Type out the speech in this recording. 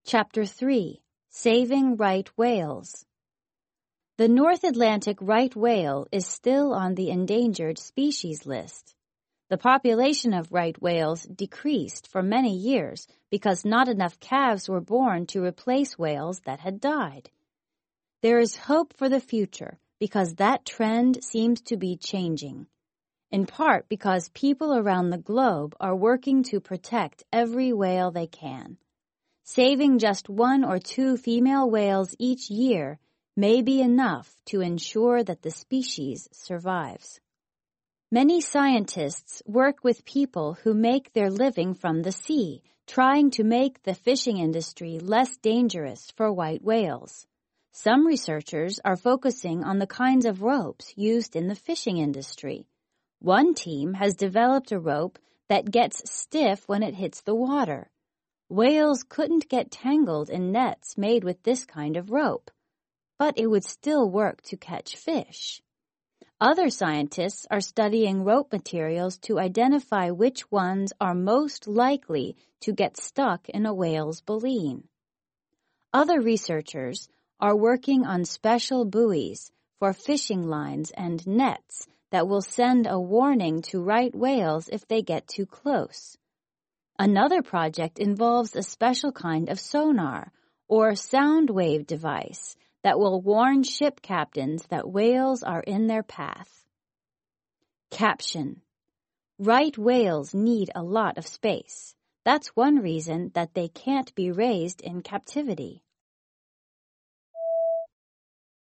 Chapter 3. Saving Right Whales. The North Atlantic right whale is still on the endangered species list. The population of right whales decreased for many years because not enough calves were born to replace whales that had died. There is hope for the future because that trend seems to be changing, in part because people around the globe are working to protect every whale they can. Saving just 1 or 2 female whales each year may be enough to ensure that the species survives. Many scientists work with people who make their living from the sea, trying to make the fishing industry less dangerous for white whales. Some researchers are focusing on the kinds of ropes used in the fishing industry. One team has developed a rope that gets stiff when it hits the water. Whales couldn't get tangled in nets made with this kind of rope, but it would still work to catch fish. Other scientists are studying rope materials to identify which ones are most likely to get stuck in a whale's baleen. Other researchers are working on special buoys for fishing lines and nets that will send a warning to right whales if they get too close. Another project involves a special kind of sonar, or sound wave device, that will warn ship captains that whales are in their path. Caption: Right whales need a lot of space. That's one reason that they can't be raised in captivity.